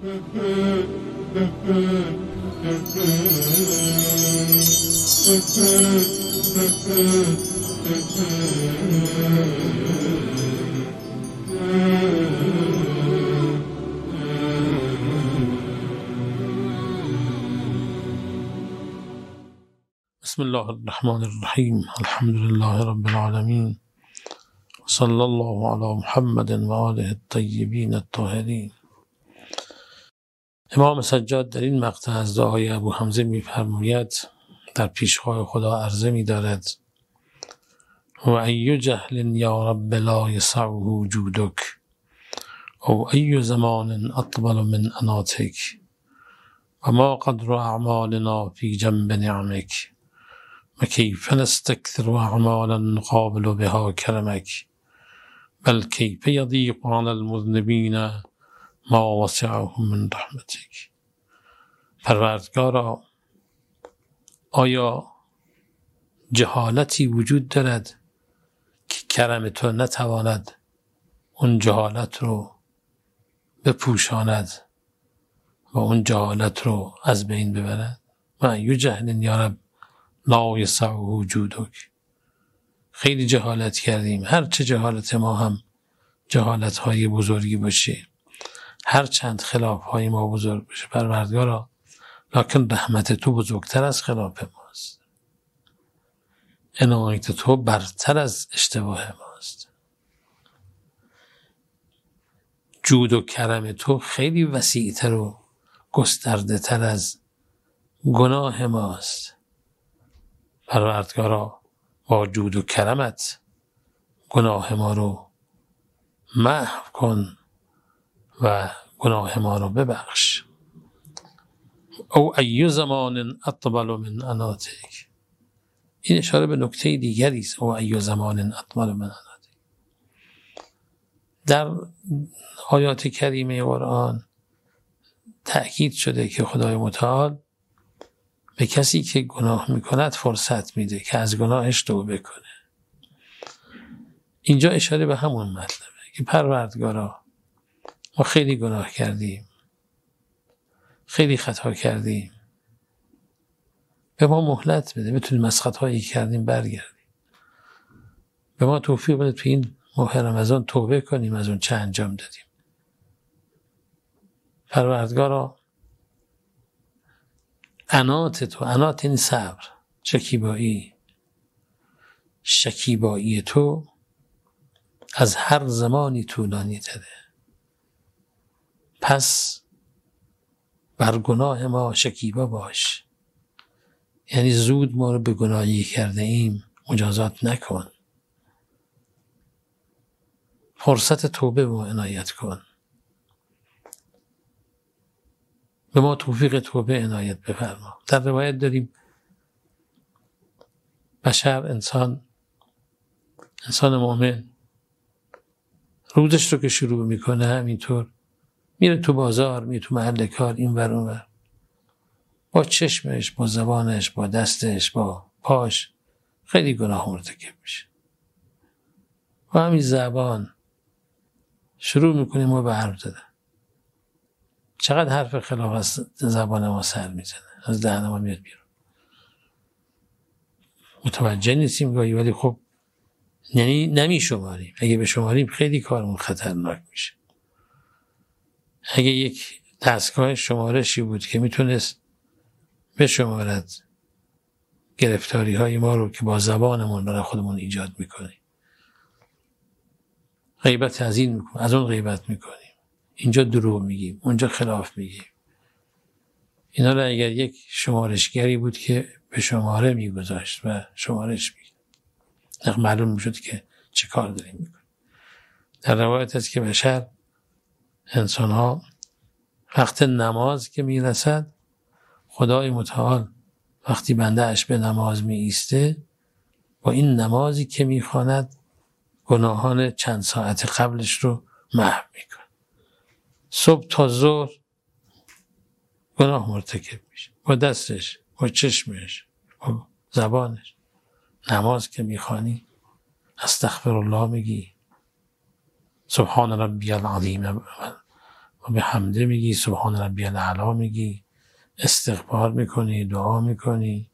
بسم الله الرحمن الرحیم. الحمد لله رب العالمین، صلی الله علی محمد و آله الطیبین الطاهرین. امام سجاد در این مقطع از دعای ابو حمزه می‌فرماید، در پیشگاه خدا عرضه می‌دارد: و ای جهل یا رب لا یسعه جودک، او ای زمان اطول من اناتک، و ما قدر اعمالنا فی جنب نعمک، و کیف نستکثر اعمالا نقابل بها کرمک، بل کیف یضیق علی المذنبین ما وسعهم من رحمتک. پروردگارا، آیا جهالتی وجود دارد که کرم تو نتواند اون جهالت رو بپوشاند و اون جهالت رو از بین ببرد؟ و ای جهل یا رب لا یسعه جودک. خیلی جهالت کردیم، هر چه جهالت ما هم جهالت های بزرگی باشه، هر چند خلاف های ما بزرگ باشه، پروردگارا، لکن رحمت تو بزرگتر از خلاف ماست، عنایت تو برتر از اشتباه ماست، جود و کرم تو خیلی وسیعتر و گسترده تر از گناه ماست. پروردگارا، با جود و کرمت گناه ما رو محو کن و گناه ما رو ببخش. او ای زمان اطول من اناتک. این اشاره به نکته دیگری است. او ای زمان اطول من اناتک. در آیات کریمه قرآن تأکید شده که خدای متعال به کسی که گناه میکند فرصت میده که از گناهش توبه کنه. اینجا اشاره به همون مطلبه که پروردگارا، ما خیلی گناه کردیم، خیلی خطا کردیم، به ما مهلت بده بتونیم از خطایی کردیم برگردیم، به ما توفیق بده تو این ماه رمضان توبه کنیم از اون چه انجام دادیم. پروردگارا، عنات تو، عنات این صبر، شکیبایی تو از هر زمانی طولانی تره. پس بر گناه ما شکیبا باش، یعنی زود ما رو به گناهی کرده ایم مجازات نکن، فرصت توبه ما عنایت کن، به ما توفیق توبه عنایت بفرما. در روایت داریم بشر، انسان مؤمن روزش رو که شروع میکنه همینطور میره تو بازار، میره تو محل کار، این ور اون ور، با چشمش، با زبانش، با دستش، با پاش خیلی گناه مرتکب میشه. و همین زبان شروع میکنیم ما به حرف زدن. چقدر حرف خلاف از زبان ما سر میزنه، از دهن ما میاد بیرون. متوجه نیستیم گاهی، ولی خب یعنی نمیشماریم. اگه بشماریم خیلی کارمون خطرناک میشه. اگه یک دستگاه شمارشی بود که میتونست بشمارد گرفتاری های ما رو که با زبانمون برای خودمون ایجاد میکنیم، غیبت از این میکنیم، از اون غیبت میکنیم، اینجا دروغ میگیم، اونجا خلاف میگیم، اینا رو اگر یک شمارشگری بود که به شماره میگذاشت و شمارش میگه، معلوم میشد که چه کار داریم میکنیم. در روایت است که بشر، انسان ها، وقت نماز که میرسد، خدای متعال وقتی بنده اش به نماز می ایسته، با این نمازی که میخواند گناهان چند ساعت قبلش رو محو میکنه. صبح تا ظهر گناه مرتکب میشه، با دستش، با چشمش، با زبانش. نماز که میخوانی استغفر الله میگی، سبحان ربی العظیم و به حمده میگی، سبحان ربی الاعلی میگی، استغفار میکنی، دعا میکنی.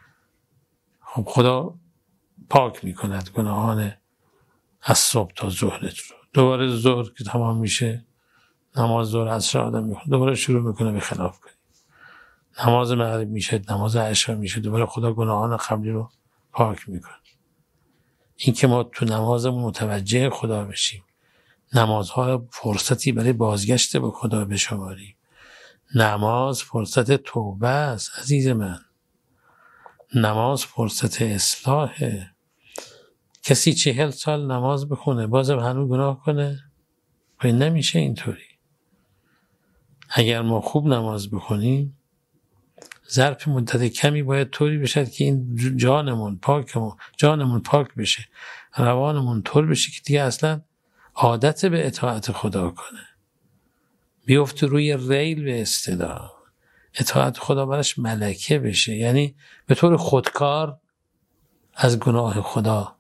خب خدا پاک میکند گناهان از صبح تا ظهرت رو. دوباره ظهر که تمام میشه، نماز ظهر عصر آدم میخونه، دوباره شروع میکنه به خلاف کنی. نماز مغرب میشه، نماز عشا میشه، دوباره خدا گناهان قبلی رو پاک میکنه. این که ما تو نمازمون متوجه خدا بشیم، نمازها فرصتی برای بازگشت به خدا بشماریم. نماز فرصت توبه است عزیز من. نماز فرصت اصلاحه. کسی 40 سال نماز بخونه بازم هنوز گناه کنه؟ نمیشه اینطوری. اگر ما خوب نماز بخونیم ظرف مدت کمی باید طوری بشد که این جانمون پاک بشه، روانمون طور بشه که دیگه اصلا عادت به اطاعت خدا کنه، بیفت روی ریل به اصطلاح، اطاعت خدا براش ملکه بشه، یعنی به طور خودکار از گناه خدا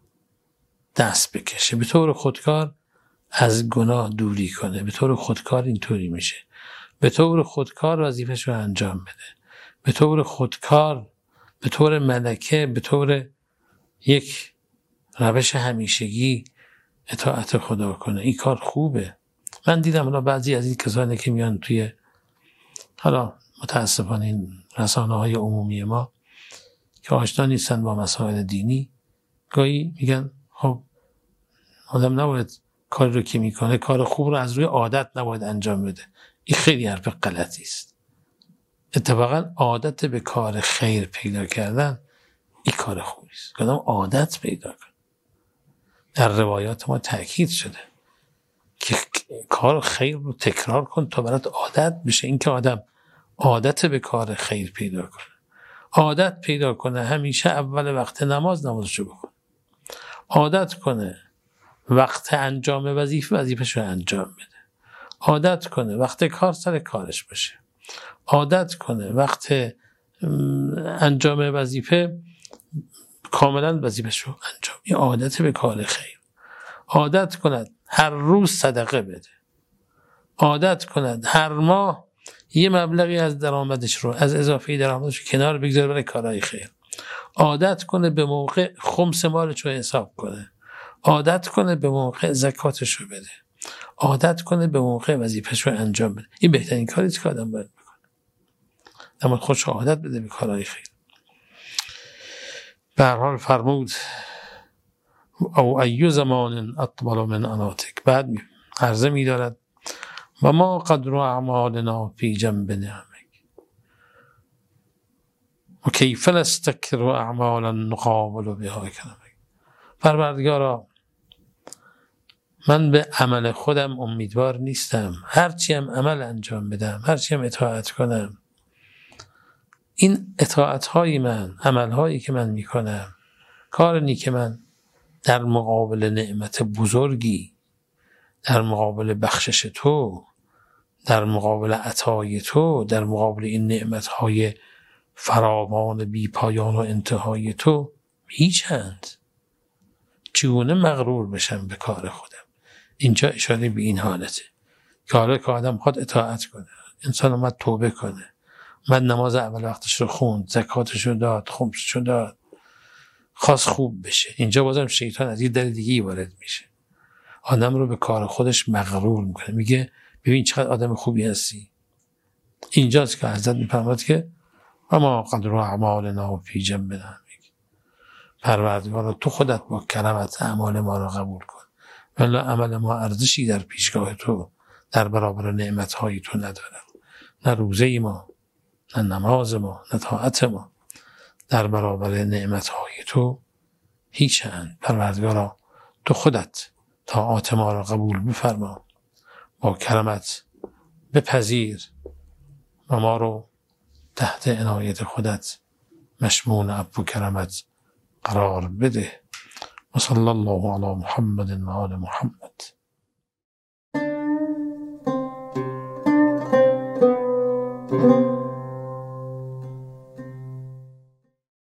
دست بکشه، به طور خودکار از گناه دوری کنه، به طور خودکار اینطوری میشه، به طور خودکار وظیفه‌شو انجام بده، به طور خودکار، به طور ملکه، به طور یک روش همیشگی اطاعت خدا کنه. این کار خوبه. من دیدم حالا بعضی از این کسانی که میان توی، حالا متاسفانه این رسانه‌های عمومی ما که آشنا نیستن با مسائل دینی، گاهی میگن خب آدم نباید کاری رو که میکنه، کار خوب رو از روی عادت نباید انجام بده. این خیلی حرف غلطی است. اتفاقا عادت به کار خیر پیدا کردن این کار خوبی است. آدم عادت پیدا کنه. در روایات ما تأکید شده که کار خیر رو تکرار کن تا برات عادت بشه. این که آدم عادت به کار خیر پیدا کنه، عادت پیدا کنه همیشه اول وقت نمازشو بکنه، عادت کنه وقت انجام وظیفه‌شو انجام بده، عادت کنه وقت کار سر کارش باشه، عادت کنه وقت انجام وظیفه کاملا وظیفه‌شو انجام. این عادت به کار خیر. عادت کند هر روز صدقه بده، عادت کند هر ماه یه مبلغی از درآمدش رو، از اضافه درآمدش رو کنار بگذاره برای کارهای خیر، عادت کنه به موقع خمس مالش رو حساب کنه، عادت کنه به موقع زکاتش رو بده، عادت کنه به موقع وظیفه‌ش رو انجام بده. این بهترین کاری است که آدم باید بکنه. اما خودش عادت بده به کارهای خیر. به هر حال فرمود او ایو زمان اطول من اناتک. بعد عرضه می دارد و ما قدر اعمالنا فی جنب نعمک و کیف نستکر اعمالا نقابل بها کرمک. پروردگارا من به عمل خودم امیدوار نیستم، هرچی هم عمل انجام بدم، هرچی هم اطاعت کنم، این اطاعت‌های من، عمل‌هایی که من میکنم، کار نیک من در مقابل نعمت بزرگی، در مقابل بخشش تو، در مقابل عطای تو، در مقابل این نعمت‌های فراوان بی پایان و انتهای تو هیچند. چگونه مغرور بشم به کار خودم؟ اینجا اشاره به این حالته که حالا که آدم خود اطاعت کنه، انسان اومد توبه کنه، من نماز اول وقتش رو خوند، زکاتش رو داد، خمسش رو داد، خواست خوب بشه، اینجا بازم شیطان از یه در دیگه وارد میشه، آدم رو به کار خودش مغرور میکنه، میگه ببین چقدر آدم خوبی هستی. اینجاست که حضرت میفرماد که و ما قدر اعمالنا فی جنب نعمک. پروردگار تو خودت با کرمت اعمال ما رو قبول کن، ولی عمل ما ارزشی در پیشگاه تو، در برابر نعمتهای تو نداره. نه روزه ما، نه نماز ما، نه طاعت ما در برابر نعمتهای تو هیچند. پروردگارا تو خودت طاعات ما را قبول بفرما، با کرمت بپذیر و ما رو تحت عنایت خودت مشمول عفو کرمت قرار بده. و صلی الله علی محمد و آل محمد.